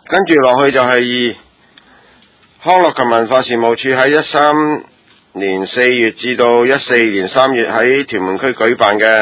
跟住落去就係康樂及文化事務處喺13年4月至到14年3月喺屯門區舉辦嘅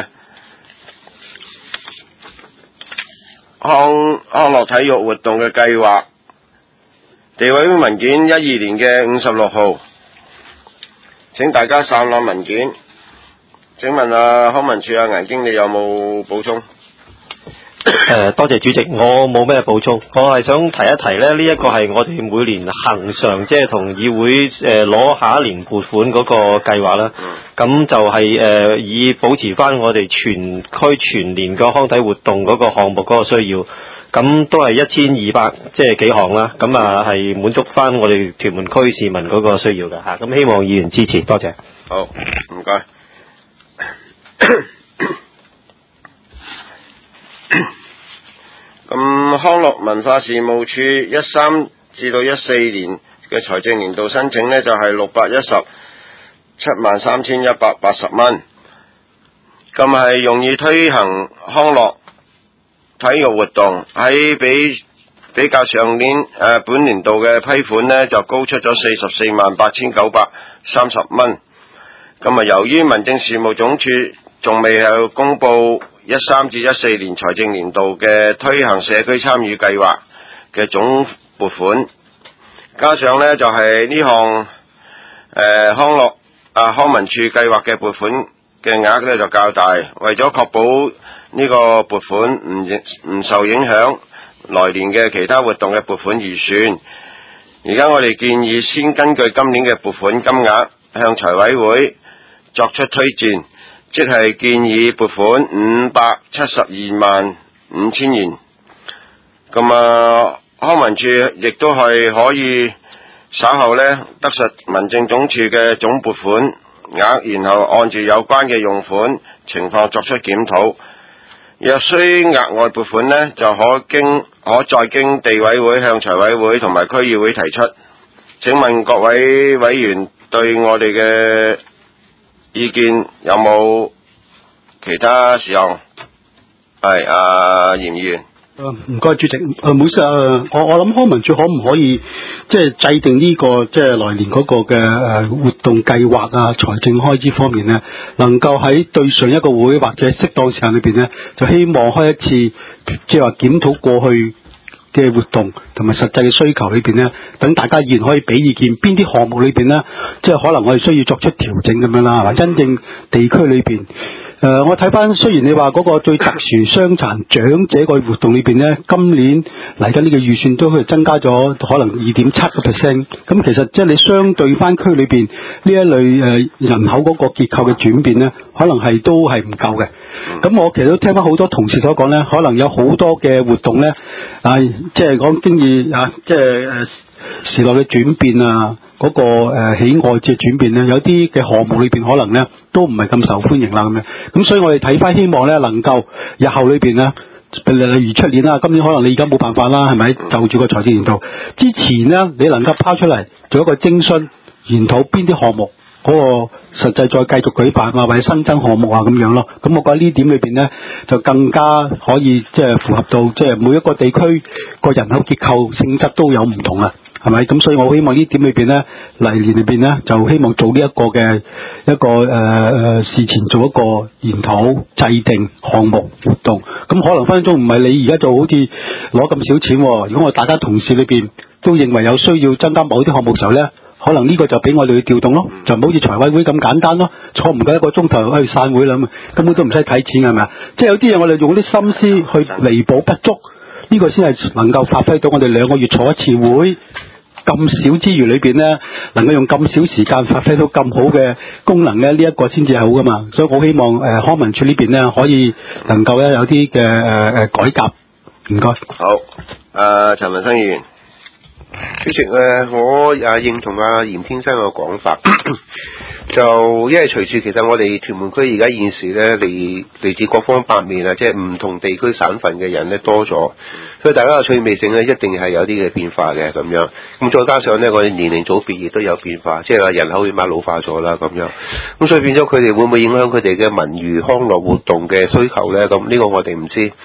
康樂體育活動嘅計劃，地委會文件12年嘅56號，請大家散落文件。請問康文署顏經理有冇補充？ 多謝主席，我冇咩補充，我係想提一提咧，呢一個係我哋每年恒常即係同議會攞下一年撥款嗰個計劃啦。咁就係以保持翻我哋全區全年個康體活動嗰個項目嗰個需要，咁都係1200即係幾項啦。咁係滿足翻我哋屯門區市民嗰個需要嘅嚇。咁希望議員支持，多謝。 好，唔該。咁康樂文化事務處13至到14年嘅財政年度申請呢，就係6173180蚊，咁係用以推行康樂體育活動，喺比較上年本年度嘅批款呢，就高出咗448930蚊。咁由於民政事務總署仲未有公布13至14年財政年度嘅推行社區參與計劃嘅總撥款，加上呢就係呢項康文署計劃嘅撥款嘅額呢就較大，為咗確保呢個撥款唔受影響來年嘅其他活動嘅撥款預算，而家我哋建議先根據今年嘅撥款金額向財委會作出推薦，即係建議撥款5725000元。咁康文署亦都係可以稍後呢得實民政總署嘅總撥款額，然後按住有關嘅用款情況作出檢討。若需額外撥款呢，就可再經地委會向財委會同埋區議會提出。請問各位委員對我哋嘅意見有冇其他事項？係嚴議員。 唔該主席，唔好意思我諗康文署可唔可以即係制定呢個即係來年嗰個嘅活動計劃財政開支方面呢，能夠喺對上一個會或者適當時間裏邊呢，就希望開一次即係話檢討過去嘅活動同埋實際嘅需求裏邊呢，等大家議員可以俾意見，邊啲項目裏邊呢，即係可能我哋需要作出調整咁樣啦，係嘛？真正地區裏邊。我睇翻，雖然你話嗰個最特殊傷殘長者個活動裏邊呢，今年嚟緊呢個預算都去增加咗可能2.7%。咁其實即係你相對翻區裏邊呢一類人口嗰個結構嘅轉變呢，可能都係唔夠嘅。咁我其實都聽翻好多同事所講呢，可能有好多嘅活動呢，即係講經驗即係時代嘅轉變嗰個喜愛嘅轉變呢，有啲嘅項目裏邊可能呢都唔係咁受歡迎啦咁樣。咁所以我哋睇翻希望呢能夠日後裏邊呢，例如出年啦，今年可能你而家冇辦法啦，係咪？就住個財政年度之前呢，你能夠拋出嚟做一個徵詢研討邊啲項目嗰個實際再繼續舉辦或者新增項目咁樣咯。咁我覺得呢點裏邊呢，就更加可以即係符合到即係每一個地區個人口結構性質都有唔同係咪？咁所以我希望呢點裏邊呢，嚟年裏邊呢，就希望做呢一個嘅事前做一個研討、制定項目活動。咁可能分分鐘唔係你而家就好似攞咁少錢喎。如果我大家同事裏邊都認為有需要增加某啲項目嘅時候呢，可能呢個就俾我哋去調動咯，就唔好似財委會咁簡單咯，坐唔夠1個鐘頭去散會啦，根本都唔使睇錢係咪啊？即係有啲嘢我哋用啲心思去彌補不足，呢個先係能夠發揮到我哋2個月坐一次會。咁少之餘裏邊呢，能夠用咁少時間發揮到咁好嘅功能呢，呢一個先至係好噶嘛。所以我希望康文署呢邊呢，可以能夠有啲嘅改革。唔該。 好，陳文生議員。 主席我認同嚴先生嘅講法，就因為隨住其實我哋屯門區而家現時呢，嚟自各方八面即係唔同地區省份嘅人呢多咗，所以大家嘅趣味性呢一定係有啲嘅變化嘅咁樣。咁再加上呢，我哋年齡組別亦都有變化，即係人口起碼老化咗啦咁樣。咁所以變咗佢哋會唔會影響佢哋嘅文娛康樂活動嘅需求呢？咁呢個我哋唔知。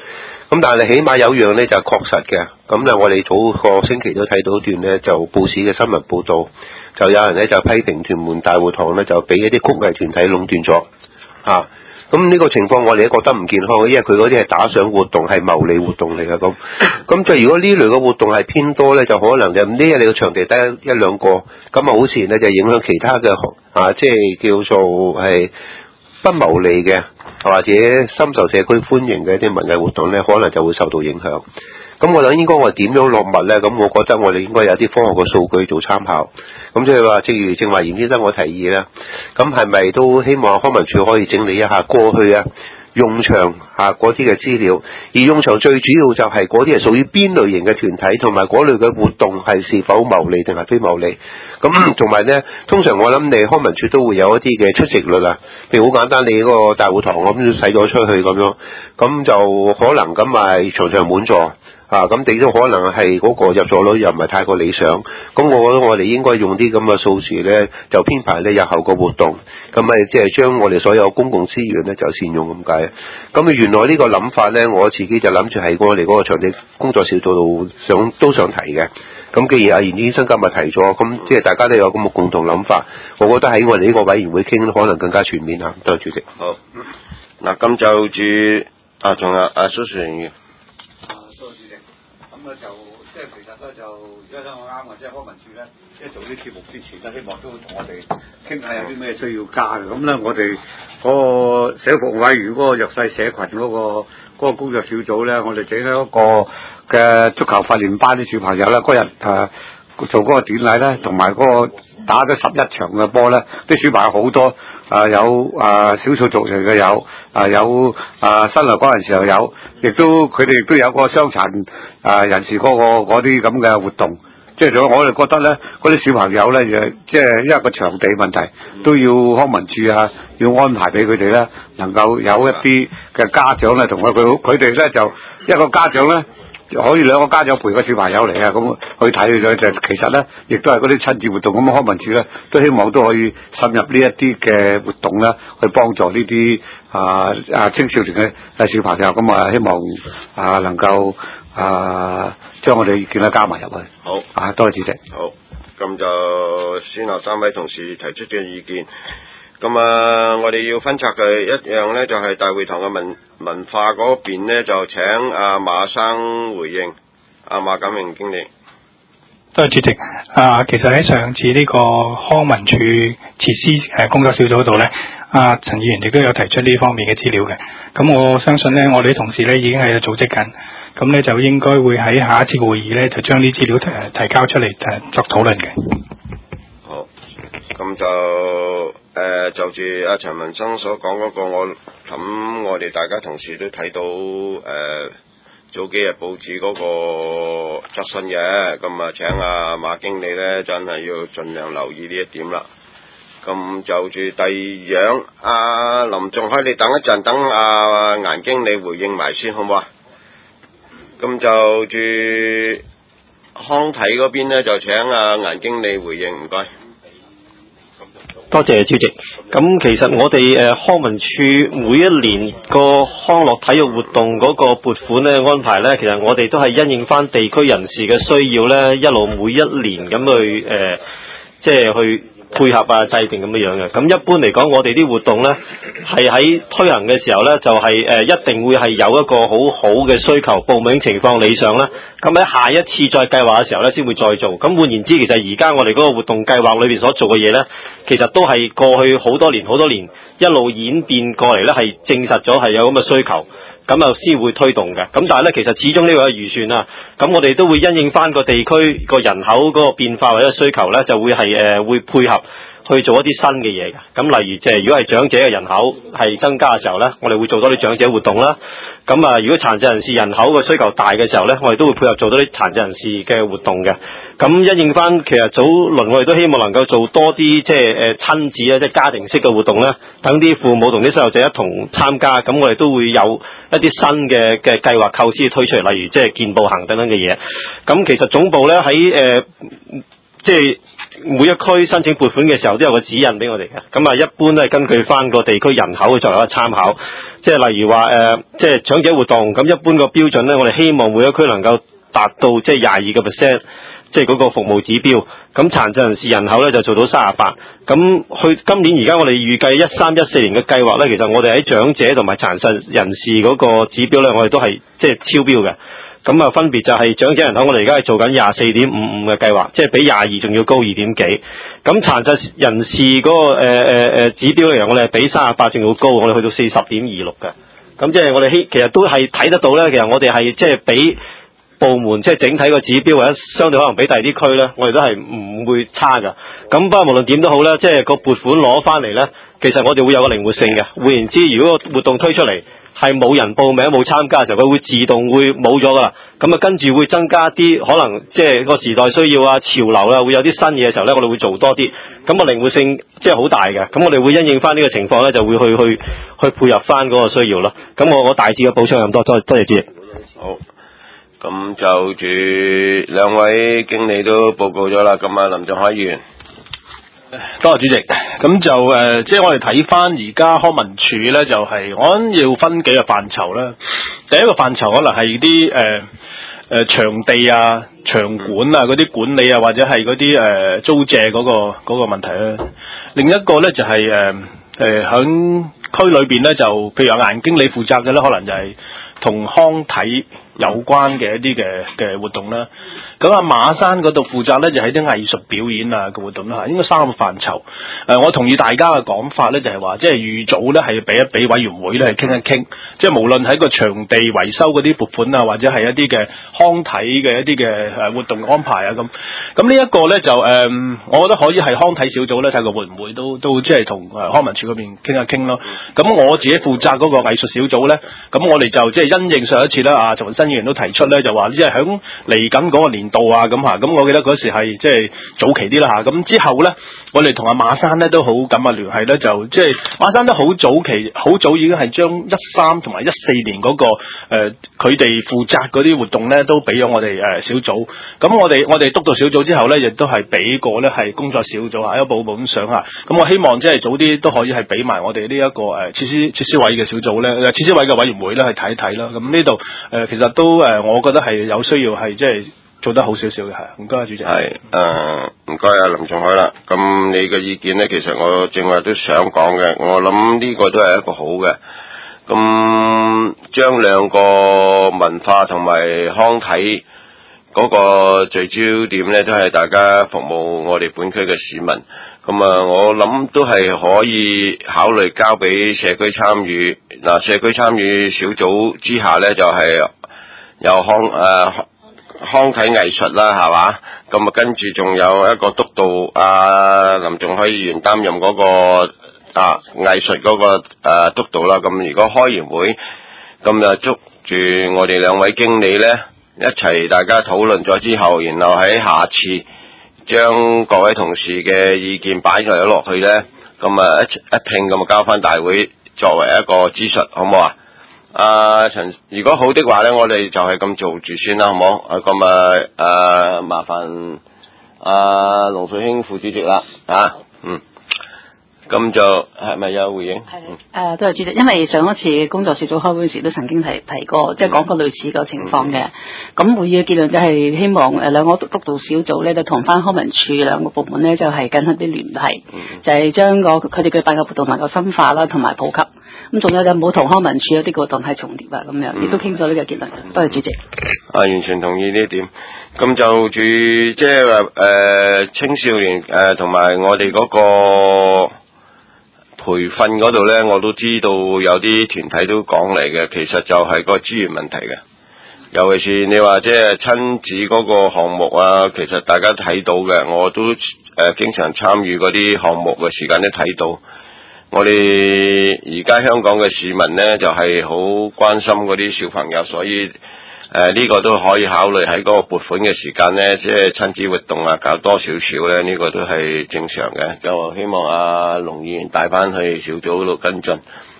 咁但係起碼有樣咧就係確實嘅，咁咧我哋早個星期都睇到段咧就報紙嘅新聞報導，就有人咧就批評屯門大會堂咧就俾一啲曲藝團體壟斷咗嚇。咁呢個情況我哋都覺得唔健康嘅，因為佢嗰啲係打賞活動，係牟利活動嚟嘅咁。咁就如果呢類嘅活動係偏多咧，就可能就呢日你個場地得一兩個，咁啊好似咧就影響其他嘅即係叫做係不牟利嘅，或者深受社區歡迎嘅一啲文藝活動咧，可能就會受到影響。咁我諗應該我點樣落實咧？咁我覺得我哋應該有啲科學嘅數據做參考。咁即係話，正如正話嚴先生我提議咧，咁係咪都希望康文署可以整理一下過去用場嗰啲嘅資料，而用場最主要就係嗰啲係屬於邊類型嘅團體，同埋嗰類嘅活動係是否牟利定係非牟利。咁同埋咧，通常我諗你康文署都會有一啲嘅出席率啊，譬如好簡單，你嗰個大會堂咁使咗出去咁樣，咁就可能咁咪場場滿座。咁你都可能係嗰個入座率又唔係太過理想，咁我覺得我哋應該用啲咁嘅數字咧，就編排咧日後個活動，咁咪即係將我哋所有公共資源咧就善用咁解。咁原來呢個諗法咧，我自己就諗住喺我哋嗰個場地工作小組度都想提嘅。咁既然阿嚴醫生今日提咗，咁即係大家都有咁嘅共同諗法，我覺得喺我哋呢個委員會傾可能更加全面啊。多謝主席。 好，嗱咁就住仲有蘇樹榮。 咁咧就即係其實咧就而家聽我啱嘅，即係康文署咧，即係做啲節目之前咧，希望都同我哋傾下有啲咩需要加嘅。咁咧我哋嗰個社服委員嗰個弱勢社群嗰個工作小組咧，我哋整咗一個嘅足球訓練班啲小朋友咧，嗰日做嗰個典禮咧，同埋嗰個打咗11場嘅波咧，啲小朋友好多，有少數族裔嘅有，有新來港人士又有，亦都佢哋亦都有個傷殘人士嗰啲咁嘅活動，即係我哋覺得咧，嗰啲小朋友咧，即係因為個場地問題，都要康文署要安排俾佢哋咧，能夠有一啲嘅家長咧，同佢哋咧就一個家長咧。可以兩個家長陪個小朋友嚟咁去睇佢就其實咧，亦都係嗰啲親子活動。咁康文署咧都希望都可以滲入呢一啲嘅活動咧，去幫助呢啲青少年嘅小朋友。咁希望能夠將我哋意見咧加埋入去。 好， 多謝主席。 好，咁就先後3位同事提出嘅意見。咁我哋要分拆嘅一樣咧，就係大會堂嘅文化嗰邊咧，就請馬生回應。馬錦榮經理。 多謝主席。其實喺上次呢個康文署設施工作小組度咧，陳議員亦都有提出呢方面嘅資料嘅。咁我相信咧，我哋啲同事咧已經係組織緊，咁咧就應該會喺下一次嘅會議咧，就將啲資料提交出嚟作討論嘅。 好，咁就住阿陳文生所講嗰個，我諗我哋大家同事都睇到早幾日報紙嗰個質詢嘅，咁請阿馬經理咧真係要盡量留意呢一點啦。咁就住第二樣，阿林仲海，你等一陣，等阿顏經理回應埋先好唔好啊？咁就住康體嗰邊咧，就請阿顏經理回應，唔該。 多謝主席。咁其實我哋康文署每一年個康樂體育活動嗰個撥款咧安排咧，其實我哋都係因應翻地區人士嘅需要咧，一路每一年咁去即係去配合制定咁樣嘅。咁一般嚟講，我哋啲活動咧係喺推行嘅時候咧，就係一定會係有一個好好嘅需求，報名情況理想啦。咁喺下一次再計劃嘅時候咧，先會再做。咁換言之，其實而家我哋嗰個活動計劃裏邊所做嘅嘢咧，其實都係過去好多年一路演變過嚟咧，係證實咗係有咁嘅需求，咁又先會推動嘅。咁但係咧，其實始終呢個係預算啊。咁我哋都會因應翻個地區個人口嗰個變化或者需求咧，就會係會配合去做一啲新嘅嘢嘅。咁例如即係如果係長者嘅人口係增加嘅時候咧，我哋會做多啲長者活動啦。咁如果殘疾人士人口嘅需求大嘅時候咧，我哋都會配合做多啲殘疾人士嘅活動嘅。咁因應翻，其實早輪我哋都希望能夠做多啲即係親子即係家庭式嘅活動咧，等啲父母同啲細路仔一同參加。咁我哋都會有一啲新嘅計劃構思推出嚟，例如即係健步行等等嘅嘢。咁其實總部咧喺即係每一區申請撥款嘅時候都有個指引俾我哋嘅，咁啊一般都係根據翻個地區人口作為一個參考，即係例如話即係長者活動，咁一般個標準咧，我哋希望每一區能夠達到即係22%，即係嗰個服務指標。咁殘疾人士人口咧就做到38%。咁去今年而家我哋預計13-14年嘅計劃咧，其實我哋喺長者同埋殘疾人士嗰個指標咧，我哋都係即係超標嘅。咁啊，分別就係長者人口，我哋而家係做緊24.55嘅計劃，即係比22仲要高2點幾。咁殘疾人士嗰個指標嚟講，我哋係比38仲要高，我哋去到40.26嘅。咁即係我哋其實都係睇得到咧，其實我哋係即係比部門即係整體個指標或者相對可能比第二啲區咧，我哋都係唔會差㗎。咁不過無論點都好咧，即係個撥款攞翻嚟咧，其實我哋會有個靈活性嘅。換言之，如果個活動推出嚟，係冇人報名冇參加嘅時候，佢會自動會冇咗噶啦。咁啊，跟住會增加啲可能即係個時代需要啊、潮流啊，會有啲新嘢嘅時候咧，我哋會做多啲。咁個靈活性即係好大嘅。咁我哋會因應翻呢個情況咧，就會去配合翻嗰個需要咯。咁我大致嘅補充咁多，多謝主席。 好，咁就住兩位經理都報告咗啦。咁啊，林仲海議員。 多謝主席，咁就即係我哋睇翻而家康文署咧，就係我諗要分幾個範疇啦。第一個範疇可能係啲場地啊、場館啊嗰啲管理啊，或者係嗰啲租借嗰個問題啦。另一個咧就係響區裏邊咧，就譬如有顏經理負責嘅咧，可能就係同康體有關嘅一啲嘅活動啦。咁啊馬山嗰度負責咧就係啲藝術表演啊嘅活動啦，應該3個範疇。我同意大家嘅講法咧，就係話即係預早咧係俾委員會咧係傾一傾，即係無論喺個場地維修嗰啲撥款啊，或者係一啲嘅康體嘅一啲嘅活動安排啊咁。咁呢一個咧就我覺得可以係康體小組咧睇佢會唔會都即係同康文署嗰邊傾一傾咯。咁我自己負責嗰個藝術小組咧，咁我哋就即係因應上一次咧，陳文新議員都提出咧，就話即係響嚟緊嗰個年度啊咁嚇。咁我記得嗰時係即係早期啲啦嚇。咁之後咧，我哋同阿馬山咧都好緊密聯繫咧，就即係馬山都好早已經係將13同埋14年嗰個佢哋負責嗰啲活動咧都俾咗我哋小組。咁我哋督導小組之後咧，亦都係俾過咧係工作小組啊，一步步咁上下。咁我希望即係早啲都可以係俾埋我哋呢一個設施委嘅小組咧，設施委嘅委員會咧去睇一睇啦。咁呢度其實都我覺得係有需要係即係做得好少少嘅，係。唔該，主席。係唔該啊，林仲海啦。咁你嘅意見咧，其實我正話都想講嘅。我諗呢個都係一個好嘅。咁將兩個文化同埋康體嗰個聚焦點咧，都係大家服務我哋本區嘅市民。咁啊，我諗都係可以考慮交俾社區參與。嗱，社區參與小組之下咧，就係有康體藝術啦，係嘛？咁啊，跟住仲有一個督導林仲海議員擔任嗰個藝術嗰個督導啦。咁如果開完會，咁就捉住我哋兩位經理咧，一齊大家討論咗之後，然後喺下次將各位同事嘅意見擺咗落去咧，咁啊一拼咁啊交翻大會作為一個諮詢，好唔好啊？陳，如果好的話咧，我哋就係咁做住先啦，好唔好？咁麻煩龍水興副主席啦，咁就係咪有回應？ 係都係主席，因為上一次工作小組開會時都曾經提過，即係講過類似嘅情況嘅。咁會議嘅結論就係希望兩個督導小組咧，就同翻康文署兩個部門咧，就係緊密啲聯繫，就係將佢哋舉辦嘅活動能夠深化啦，同埋普及。咁仲有就冇同康文署有啲活動係重疊啊，咁樣亦都傾咗呢個結論。多謝主席。 完全同意呢點。咁就住即係話青少年同埋我哋嗰個培訓嗰度咧，我都知道有啲團體都講嚟嘅，其實就係個資源問題嘅。尤其是你話即係親子嗰個項目啊，其實大家睇到嘅，我都經常參與嗰啲項目嘅時間都睇到。我哋而家香港嘅市民呢，就係好關心嗰啲小朋友，所以呢個都可以考慮喺嗰個撥款嘅時間呢，即係親子活動啊，搞多少少呢，呢個都係正常嘅。就希望龍議員帶翻去小組度跟進。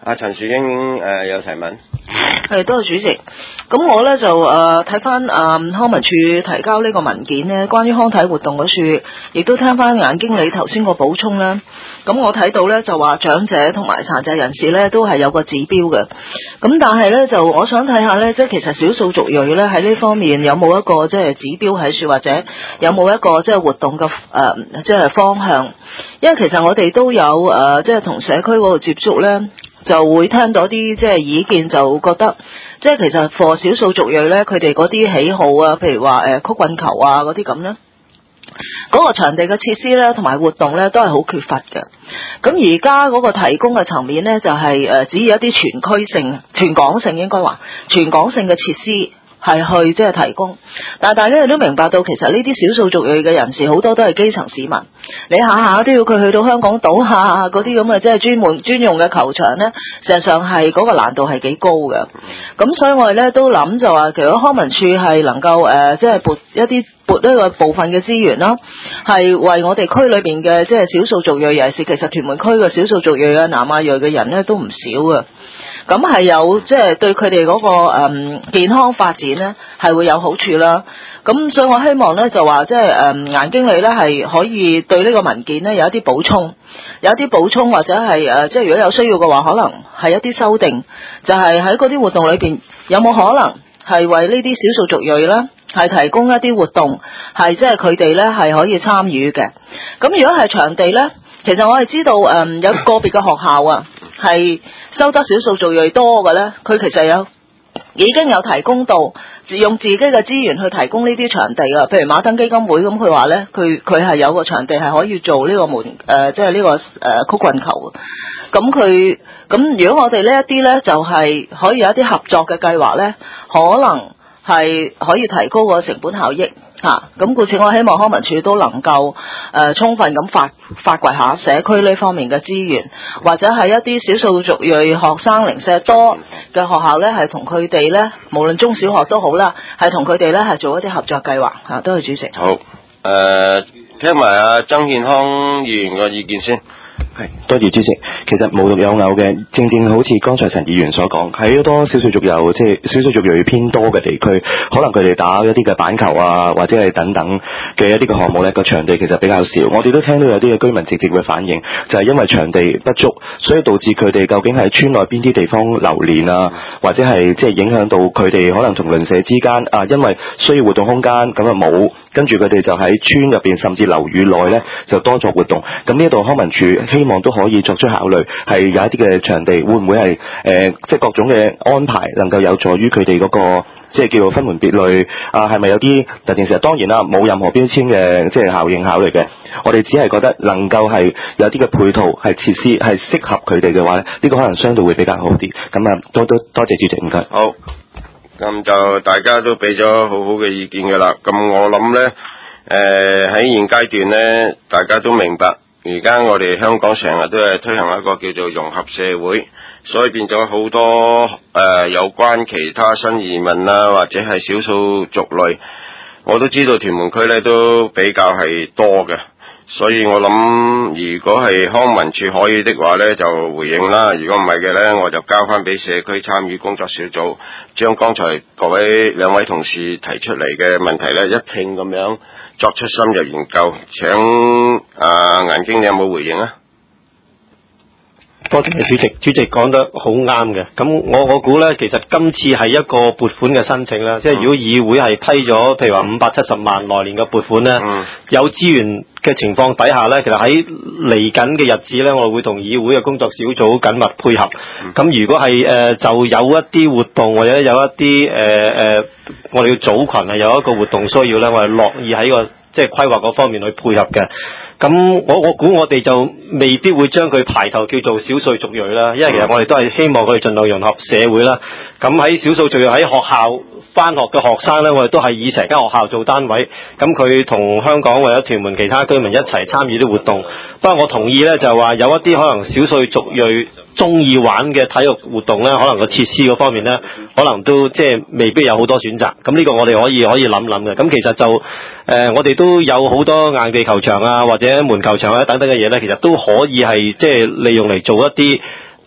阿陳樹英有提問。 係，多謝主席。咁我咧就睇翻康文署提交呢個文件呢，關於康體活動嗰處，亦都聽翻顏經理頭先個補充啦。咁我睇到咧就話長者同埋殘疾人士咧都係有個指標嘅。咁但係咧就我想睇下咧，即係其實少數族裔咧喺呢方面有冇一個即係指標喺處，或者有冇一個即係活動嘅即係方向？因為其實我哋都有即係同社區嗰度接觸咧。就會聽到啲即係意見，就覺得即係其實for少數族裔咧，佢哋嗰啲喜好啊，譬如話曲棍球啊嗰啲咁咧，嗰個場地嘅設施咧同埋活動咧都係好缺乏嘅。咁而家嗰個提供嘅層面咧，就係只要一啲全港性應該話全港性嘅設施。係去即係提供，但係大家亦都明白到，其實呢啲少數族裔嘅人士好多都係基層市民，你下下都要佢去到香港島下嗰啲咁嘅即係專用嘅球場呢，事實上係嗰個難度係幾高嘅。咁所以我哋咧都諗就話，其實康文署係能夠即係撥呢個部分嘅資源啦，係為我哋區裏邊嘅即係少數族裔人士，其實屯門區嘅少數族裔啊、南亞裔嘅人呢都唔少嘅。咁係有即係對佢哋嗰個健康發展咧係會有好處啦。咁所以我希望咧就話即係顏經理咧係可以對呢個文件咧有一啲補充，或者係即係如果有需要嘅話，可能係一啲修訂，就係喺嗰啲活動裏邊有冇可能係為呢啲少數族裔咧係提供一啲活動，係即係佢哋咧係可以參與嘅。咁如果係場地咧，其實我係知道有個別嘅學校啊係收得少數族裔多嘅咧，佢其實已經有提供到用自己嘅資源去提供呢啲場地啊。譬如馬登基金會咁，佢話咧佢係有個場地係可以做呢個即係呢個曲棍球。咁如果我哋呢一啲咧就係可以有一啲合作嘅計劃咧，可能係可以提高個成本效益。咁故此我希望康文署都能夠充分咁發掘下社區呢方面嘅資源，或者係一啲少數族裔學生零舍多嘅學校咧，係同佢哋咧，無論中小學都好啦，係同佢哋咧係做一啲合作計劃。多謝主席。 好，聽埋阿曾健康議員嘅意見先。 係，多謝主席。其實無獨有偶嘅，正好似剛才陳議員所講，喺好多少數族裔即係少數族裔偏多嘅地區，可能佢哋打一啲嘅板球啊，或者係等等嘅一啲嘅項目咧，個場地其實比較少。我哋都聽到有啲嘅居民直接嘅反映，就係因為場地不足，所以導致佢哋究竟喺村內邊啲地方流連啊，或者係即係影響到佢哋可能同鄰舍之間啊，因為需要活動空間咁啊冇，跟住佢哋就喺村入邊甚至樓宇內咧就多作活動。咁呢一度康文署希望都可以作出考慮，係有一啲嘅場地會唔會係即係各種嘅安排能夠有助於佢哋嗰個即係叫做分門別類啊？係咪有啲特定時？當然啦，冇任何標籤嘅即係效應考慮嘅。我哋只係覺得能夠係有啲嘅配套係設施係適合佢哋嘅話咧，呢個可能相對會比較好啲。咁啊，多謝主席，唔該。 好，咁就大家都俾咗好好嘅意見㗎啦。咁我諗咧，喺現階段咧，大家都明白。而家我哋香港成日都係推行一個叫做融合社會，所以變咗好多有關其他新移民啦，或者係少數族類，我都知道屯門區咧都比較係多嘅，所以我諗如果係康文署可以的話咧，就回應啦；如果唔係嘅咧，我就交翻俾社區參與工作小組，將剛才兩位同事提出嚟嘅問題咧一併咁樣作出深入研究。請顏經理有冇回應啊？ 多謝主席講得好啱嘅。咁我估咧，其實今次係一個撥款嘅申請啦，即係如果議會係批咗，譬如話570萬來年嘅撥款咧，有資源嘅情況底下咧，其實喺嚟緊嘅日子咧，我會同議會嘅工作小組緊密配合。咁如果係就有一啲活動或者有一啲我哋要組群係有一個活動需要咧，我係樂意喺個即係規劃嗰方面去配合嘅。咁我估我哋就未必會將佢排頭叫做少數族裔啦，因為其實我哋都係希望佢哋盡量融合社會啦。咁喺少數族裔喺學校返學嘅學生咧，我哋都係以成間學校做單位，咁佢同香港或者屯門其他居民一齊參與啲活動。不過我同意咧，就係話有一啲可能少數族裔中意玩嘅體育活動咧，可能個設施嗰方面咧，可能都即係未必有好多選擇。咁呢個我哋可以諗嘅。咁其實就我哋都有好多硬地球場啊，或者門球場啊等等嘅嘢咧，其實都可以係即係利用嚟做一啲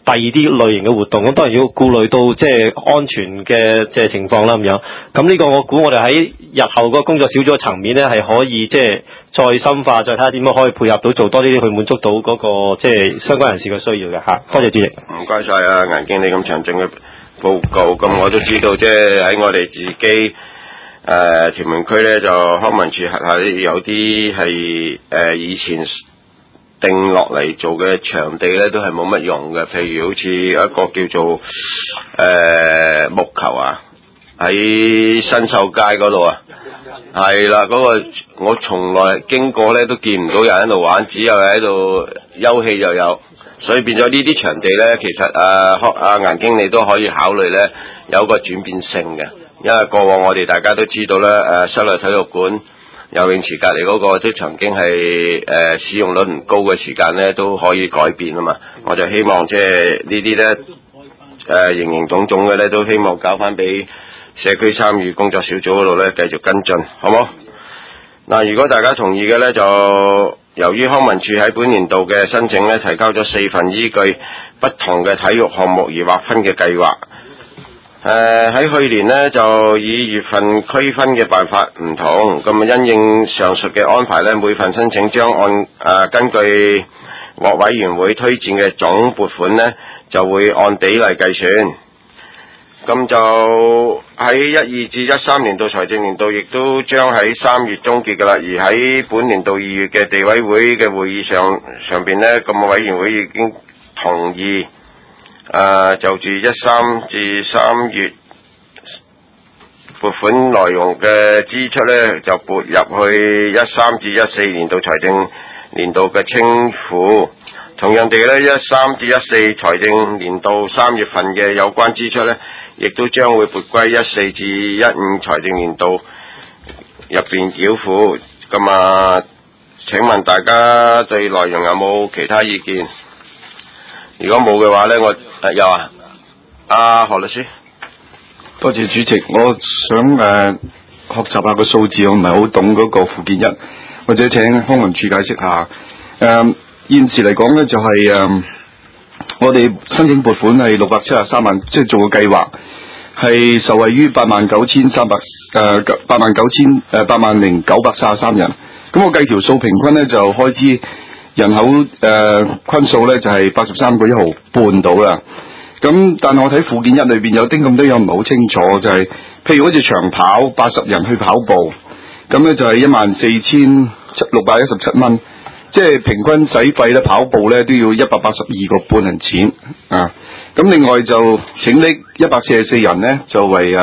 第二啲類型嘅活動，咁當然要顧慮到即係安全嘅即係情況啦咁樣。咁呢個我估我哋喺日後嗰個工作小組嘅層面咧，係可以即係再深化，再睇下點樣可以配合到做多啲去滿足到嗰個即係相關人士嘅需要嘅嚇。多謝主席。 唔該晒啊，顏經理咁詳盡嘅報告。咁我都知道，即係喺我哋自己屯門區咧，就康文署轄下有啲係以前定落嚟做嘅場地咧，都係冇乜用嘅。譬如好似一個叫做木球啊，喺新秀街嗰度啊，係啦，嗰個我從來經過咧都見唔到人喺度玩，只有喺度休憩又有，所以變咗呢啲場地咧，其實阿顏經理都可以考慮咧，有個轉變性嘅。因為過往我哋大家都知道咧，室內體育館游泳池隔離嗰個都曾經係使用率唔高嘅時間咧，都可以改變啊嘛。我就希望即係呢啲咧形形種種嘅咧，都希望交翻俾社區參與工作小組嗰度咧繼續跟進，好冇？嗱，如果大家同意嘅咧，就由於康文署喺本年度嘅申請咧，提交咗4份依據不同嘅體育項目而劃分嘅計劃。喺去年呢，就以月份區分嘅辦法唔同，咁因應上述嘅安排呢，每份申請將根據獲委員會推薦嘅總撥款呢，就會按比例計算。咁就喺12至13年度財政年度，亦都將喺3月終結㗎啦。而喺本年度2月嘅地委會嘅會議上邊呢，咁委員會已經同意。就住13至3月撥款內容嘅支出呢，就撥入去13至14年度財政年度嘅清庫。同樣地呢，13至14財政年度3月份嘅有關支出呢，亦都將會撥歸14至15財政年度入邊繳付。咁請問大家對內容有冇其他意見？如果冇嘅話呢，我有阿何律師。 多謝主席，我想學習下個數字，我唔係好懂嗰個附件1，或者請康文署解釋下。現時嚟講呢，就係我哋申請撥款係673萬，即係做個計劃，係受惠於80933人。咁我計條數平均呢，就開支人口均數呢，就係83個1毫半到啦。咁但係我睇附件1裏邊有啲咁多嘢唔係好清楚，就係譬如好似長跑80人去跑步，咁呢就係14,617蚊，即係平均使費咧跑步咧都要182個半銀錢啊。咁另外就請呢144人呢，就為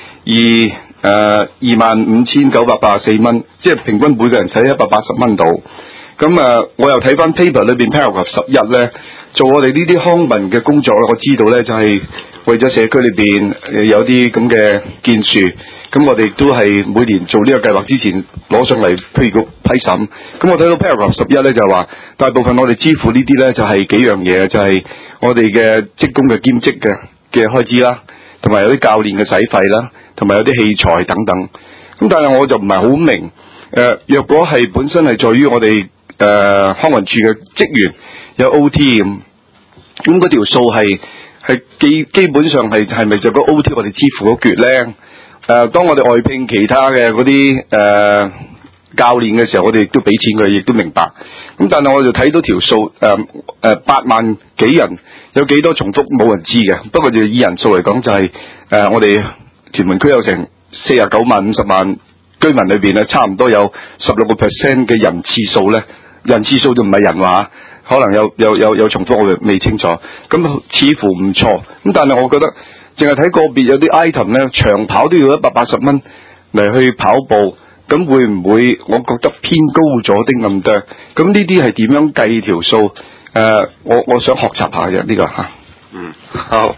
25,984蚊，即係平均每個人使180蚊到。咁我又睇翻 paper 裏邊 paragraph 11咧，做我哋呢啲康文嘅工作咧，我知道咧就係為咗社區裏邊有啲咁嘅建樹，咁我哋都係每年做呢個計劃之前攞上嚟譬如批審。咁我睇到 paragraph 11咧就係話，大部分我哋支付呢啲咧就係幾樣嘢，就係我哋嘅職工嘅兼職嘅開支啦，同埋有啲教練嘅使費啦，同埋有啲器材等等。咁但係我就唔係好明，若果係本身係在於我哋康文署嘅職員有 OT 咁嗰條數係基本上係咪就個 OT 我哋支付嗰橛咧？當我哋外聘其他嘅嗰啲教練嘅時候，我哋亦都俾錢佢，亦都明白。咁但係我就睇到條數8萬幾人，有幾多重複冇人知嘅。不過就以人數嚟講，就係我哋屯門區有成49萬50萬居民裏邊咧，差唔多有16% 嘅人次數咧。人次數就唔係人話，可能有重複，我哋未清楚。咁似乎唔錯，咁但係我覺得淨係睇個別有啲 item 咧，長跑都要180蚊嚟去跑步，咁會唔會我覺得偏高咗啲咁多？咁呢啲係點樣計條數？我想學習下嘅呢個嚇。 好。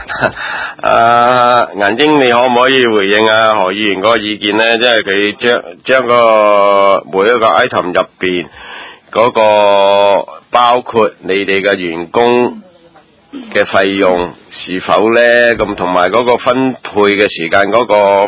顏經理可唔可以回應何議員嗰個意見呢？即係佢將個每一個 item 入邊嗰個包括你哋嘅員工嘅費用是否呢？咁同埋嗰個分配嘅時間嗰個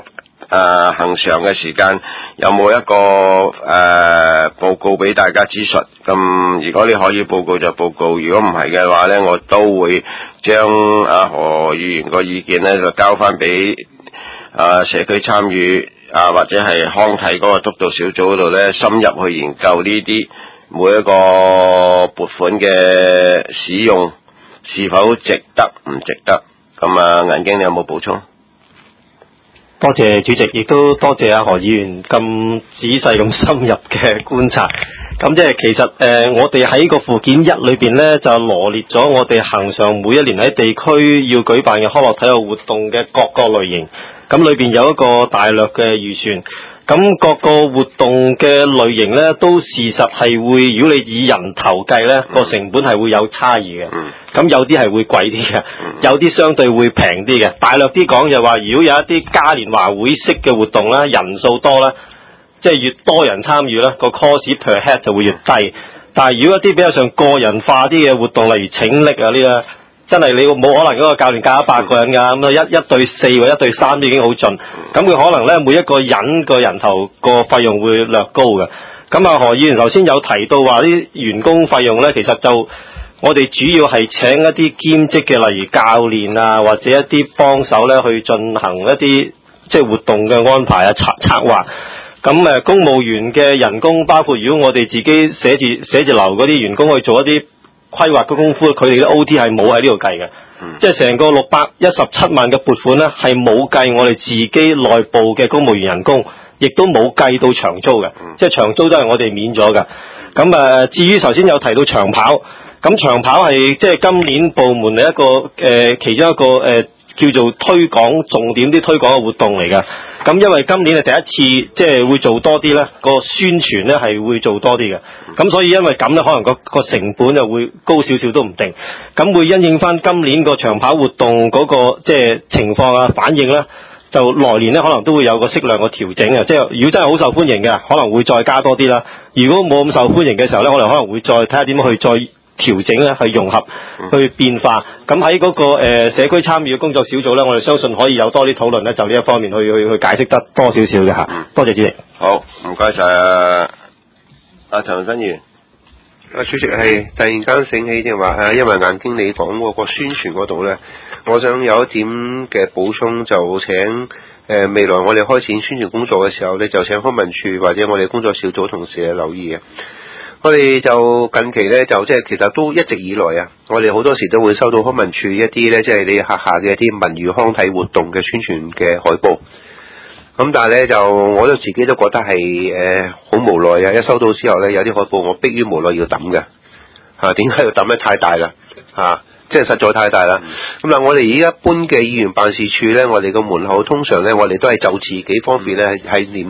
恒常嘅時間有冇一個報告俾大家知述？咁如果你可以報告就報告，如果唔係嘅話咧，我都會將何議員個意見咧就交翻俾社區參與或者係康體嗰個督導小組嗰度咧，深入去研究呢啲每一個撥款嘅使用是否值得唔值得。咁銀經你有冇補充？ 多謝主席，亦都多謝何議員咁仔細咁深入嘅觀察。咁即係其實我哋喺個附件1裏邊咧，就羅列咗我哋恒常每一年喺地區要舉辦嘅康樂體育活動嘅各個類型。咁裏邊有一個大略嘅預算。咁各個活動嘅類型咧，都事實係會，如果你以人頭計咧，個成本係會有差異嘅。咁有啲係會貴啲嘅，有啲相對會平啲嘅。大略啲講就話，如果有一啲嘉年華會式嘅活動啦，人數多啦，即係越多人參與啦，個 cost per head 就會越低。但係如果一啲比較上個人化啲嘅活動，例如請力啊呢個，真係你冇可能嗰個教練教100個人㗎，咁一對4或1對3都已經好盡。咁佢可能咧每一個人個人頭個費用會略高嘅。咁何議員頭先有提到話啲員工費用咧，其實就我哋主要係請一啲兼職嘅，例如教練啊，或者一啲幫手咧去進行一啲即係活動嘅安排啊、策劃。咁公務員嘅人工，包括如果我哋自己寫字樓嗰啲員工去做一啲規劃嘅功夫，佢哋嘅 OT 係冇喺呢度計嘅。即係成個617萬嘅撥款咧，係冇計我哋自己內部嘅公務員人工，亦都冇計到長租嘅。即係長租都係我哋免咗嘅。咁至於頭先有提到長跑，咁長跑係即係今年部門嘅一個其中一個叫做推廣重點啲推廣嘅活動嚟嘅。咁因為今年係第一次，即係會做多啲咧，個宣傳咧係會做多啲嘅。咁所以因為咁咧，可能個成本就會高少少都唔定。咁會因應翻今年個長跑活動嗰個即係情況啊反應咧，就來年咧可能都會有個適量嘅調整啊。即係如果真係好受歡迎嘅，可能會再加多啲啦。如果冇咁受歡迎嘅時候咧，我哋可能會再睇下點樣去再調整咧，去融合，去變化。咁喺嗰個社區參與嘅工作小組咧，我哋相信可以有多啲討論咧，就呢一方面去解釋得多少少嘅嚇。多謝主席。 好，唔該晒阿陳新宇。 主席係突然間醒起就話因為顏經理講嗰個宣傳嗰度咧，我想有一點嘅補充，就請未來我哋開展宣傳工作嘅時候咧，就請康文署或者我哋工作小組同事留意嘅。我哋就近期咧就即係其實都一直以來啊，我哋好多時都會收到康文署一啲咧，即係你轄下嘅一啲文娛康體活動嘅宣傳嘅海報。咁但係咧就我都自己都覺得係好無奈啊！一收到之後咧，有啲海報我迫於無奈要抌嘅點解要抌咧？太大啦即係實在太大啦。咁嗱，我哋而家一般嘅議員辦事處咧，我哋個門口通常咧，我哋都係就自己方面咧係念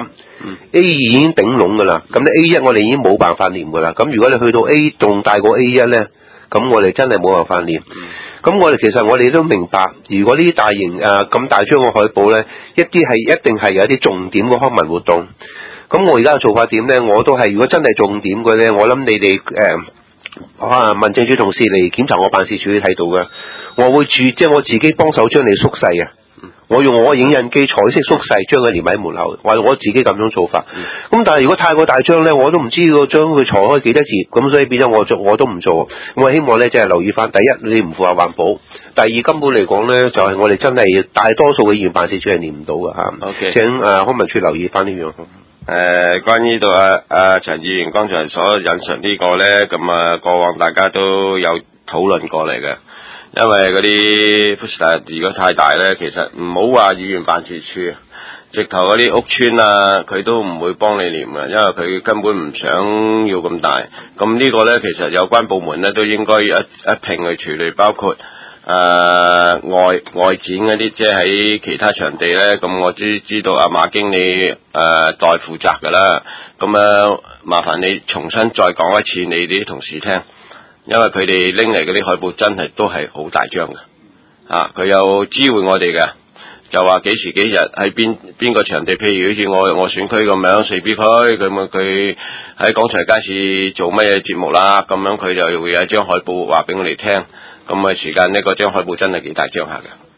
A3。A2 已經頂籠噶啦，咁咧 A1 我哋已經冇辦法念噶啦。咁如果你去到 A 仲大過 A1 咧，咁我哋真係冇辦法念。咁我哋其實我哋都明白，如果呢啲大型咁大張嘅海報咧，一定係有一啲重點嘅康文活動。咁我而家嘅做法點咧？我都係如果真係重點嘅咧，我諗你哋民政處同事嚟檢查我辦事處睇到嘅，我會即係我自己幫手將你縮細啊。我用我影印機彩色縮細，將佢連喺門口，我自己咁樣做法。咁但係如果太過大張咧，我都唔知個張佢裁開幾多頁，咁所以變咗我都唔做。我希望咧即係留意翻，第一你唔符合環保，第二根本嚟講咧就係我哋真係大多數嘅議員辦事處係連唔到嘅嚇。 Okay. 請康文署留意翻呢樣。 關於到陳議員剛才所引述呢個咧，咁過往大家都有討論過嚟嘅。因為嗰啲 poster 如果太大咧，其實唔好話議員辦事處，直頭嗰啲屋邨啊，佢都唔會幫你念嘅，因為佢根本唔想要咁大。咁呢個咧，其實有關部門咧都應該一併去處理，包括外展嗰啲，即係喺其他場地咧。咁我知道阿馬經理代負責㗎啦。咁麻煩你重新再講一次你啲同事聽。因為佢哋拎嚟嗰啲海報真係都係好大張嘅，佢有知會我哋嘅，就話幾時幾日喺邊個場地，譬如好似我選區咁樣4B區，咁佢喺廣場街市做乜嘢節目啦，咁樣佢就會有一張海報話俾我哋聽，咁時間呢嗰張海報真係幾大張下嘅。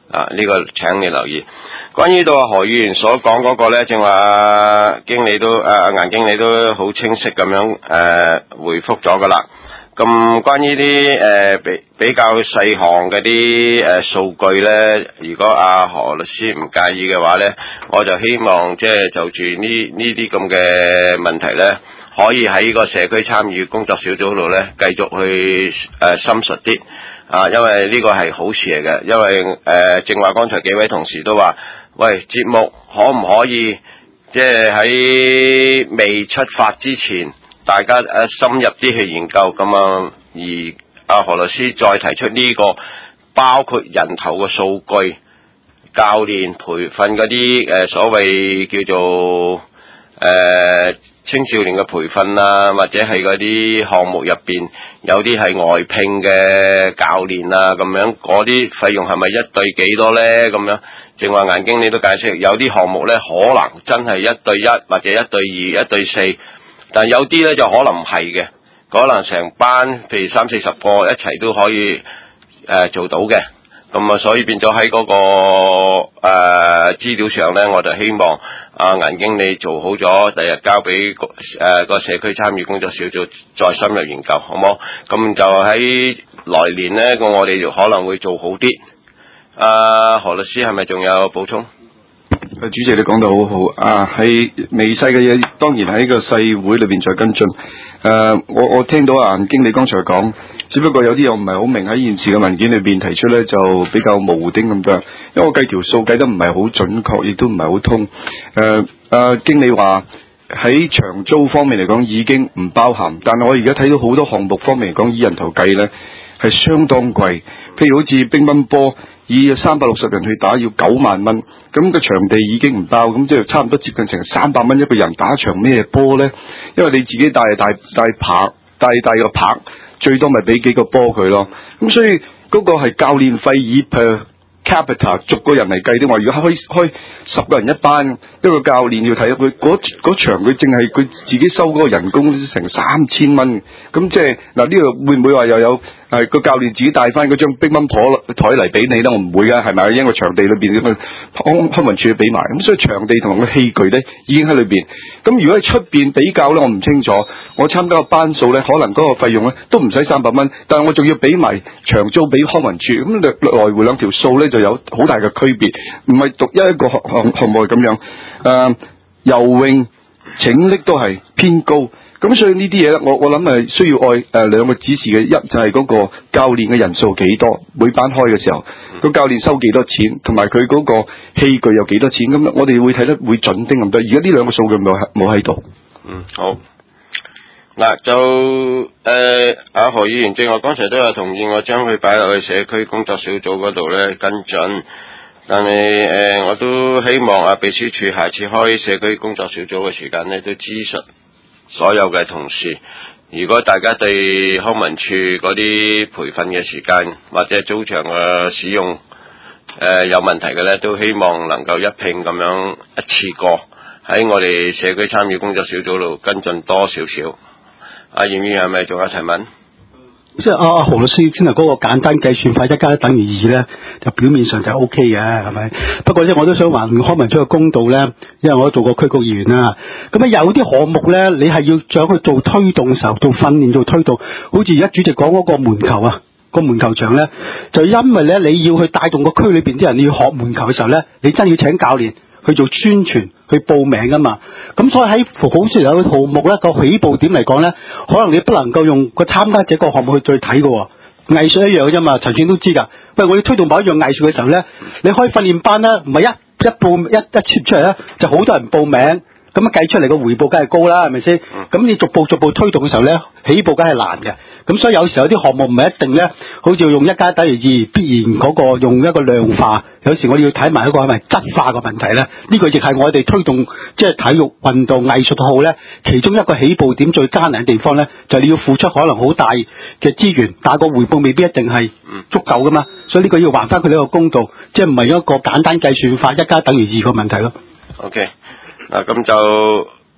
呢個請你留意。關於到何議員所講嗰個咧，正話經理都顏經理都好清晰咁樣回覆咗噶啦。咁關於啲比較細項嘅啲數據咧，如果何律師唔介意嘅話咧，我就希望即係就住呢啲咁嘅問題咧，可以喺個社區參與工作小組度咧繼續去深述啲。因為呢個係好事嚟嘅，因為正話剛才幾位同事都話，喂，節目可唔可以即係喺未出發之前，大家深入啲去研究咁啊？而何律師再提出呢個包括人頭嘅數據、教練培訓嗰啲所謂叫做青少年嘅培訓啊，或者係嗰啲項目入邊有啲係外聘嘅教練啊，咁樣嗰啲費用係咪一對幾多呢？咁樣正話顏經理都解釋，有啲項目呢可能真係1對1或者1對2、1對4，但有啲呢就可能唔係嘅，可能成班譬如30-40個一齊都可以做到嘅。咁啊，所以變咗喺嗰個資料上咧，我就希望顏經理做好咗，第日交俾個社區參與工作小組再深入研究，好冇？咁就喺來年咧，我哋就可能會做好啲。何律師係咪仲有補充？ 主席你講得好好係微細嘅嘢，當然喺個細會裏邊再跟進。我聽到顏經理剛才講，只不過有啲我唔係好明喺現時嘅文件裏邊提出咧，就比較模糊丁咁多。因為我計條數計得唔係好準確，亦都唔係好通。經理話喺長租方面嚟講已經唔包含，但係我而家睇到好多項目方面嚟講，以人頭計咧係相當貴。譬如好似乒乓波，以360人去打要9萬蚊，咁個場地已經唔包，咁即係差唔多接近成300蚊一個人打一場咩波咧？因為你自己帶拍，帶個拍，最多咪俾幾個波佢咯。咁所以嗰個係教練費以 per capita 逐個人嚟計的話，如果開10個人一班，一個教練要睇佢嗰場佢淨係佢自己收嗰個人工成3000蚊，咁即係嗱呢個會唔會話又有個教練自己帶翻嗰張乒乓台嚟俾你咧？我唔會噶，係咪？因為場地裏邊嘅康文署俾埋，咁所以場地同埋個器具咧已經喺裏邊。咁如果喺出邊比較咧，我唔清楚。我參加個班數咧，可能嗰個費用咧都唔使300蚊，但係我仲要俾埋場租俾康文署，咁來回兩條數咧就有好大嘅區別，唔係獨一個項目係咁樣。游泳、請溺都係偏高。咁所以呢啲嘢咧，我諗係需要2個指示嘅，一就係嗰個教練嘅人數幾多，每班開嘅時候，個教練收幾多錢，同埋佢嗰個器具有幾多錢，咁我哋會睇得會準丁咁多。而家呢兩個數據冇喺度。 好。嗱就何議員正話剛才都有同意我將佢擺落去社區工作小組嗰度咧跟進，但係我都希望秘書處下次開社區工作小組嘅時間咧都諮詢所有嘅同事，如果大家對康文署嗰啲培訓嘅時間或者租場嘅使用有問題嘅咧，都希望能夠一併咁樣一次過喺我哋社區參與工作小組度跟進多少少。嚴議員係咪仲有提問？ 即係何律師先係嗰個簡單計算法1+1等於2咧，就表面上就 O K 嘅，係咪？不過我都想還康文署嘅公道咧，因為我都做過區局議員啦。咁有啲項目咧，你係要想去做推動嘅時候，做訓練做推動，好似而家主席講嗰個門球啊，個門球場咧，就因為咧你要去帶動個區裏邊啲人，你要學門球嘅時候咧，你真係要請教練去做宣傳。去報名㗎嘛，咁所以喺好似有個項目咧個起步點嚟講咧，可能你不能夠用個參加者個項目去再睇㗎喎，藝術一樣嘅啫嘛，陳俊都知㗎。喂，我要推動某一樣藝術嘅時候咧，你開訓練班咧，唔係一設出嚟咧，就好多人報名。咁計出嚟個回報梗係高啦，係咪先？咁你逐步推動嘅時候咧，起步梗係難嘅。咁所以有時候有啲項目唔係一定咧，好似用1+1等於2，必然嗰個用一個量化。有時我哋要睇埋一個係咪質化嘅問題咧。呢個亦係我哋推動即係體育運動藝術號咧，其中一個起步點最艱難嘅地方咧，就係你要付出可能好大嘅資源，但係個回報未必一定係足夠噶嘛。所以呢個要還翻佢呢個公道，即係唔係一個簡單計算法1+1等於2個問題咯。 OK。咁就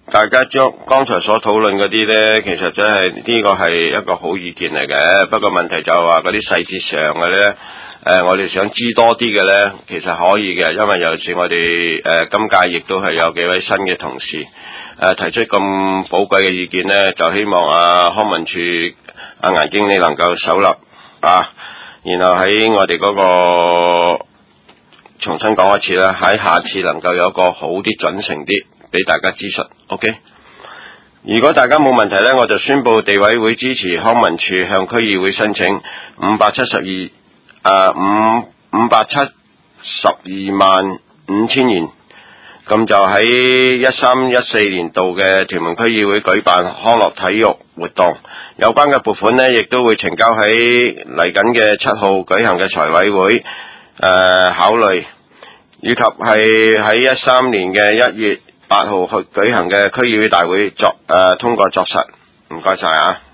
大家將剛才所討論嗰啲呢，其實真係呢個係一個好意見嚟嘅。不過問題就係話嗰啲細節上嘅呢，我哋想知多啲嘅呢，其實可以嘅，因為尤其是我哋今屆亦都係有幾位新嘅同事提出咁寶貴嘅意見呢，就希望康文署顏經理能夠首立然後喺我哋嗰個重新講一次啦，喺下次能夠有一個好啲準成啲俾大家資訊 ，OK？ 如果大家冇問題呢，我就宣布地委會支持康文署向區議會申請572萬5千元，咁就喺13-14年度嘅屯門區議會舉辦康樂體育活動，有關嘅撥款呢，亦都會呈交喺嚟緊嘅7號舉行嘅財委會考慮，以及係喺13年嘅1月8號去舉行嘅區議會大會通過作實。唔該晒啊！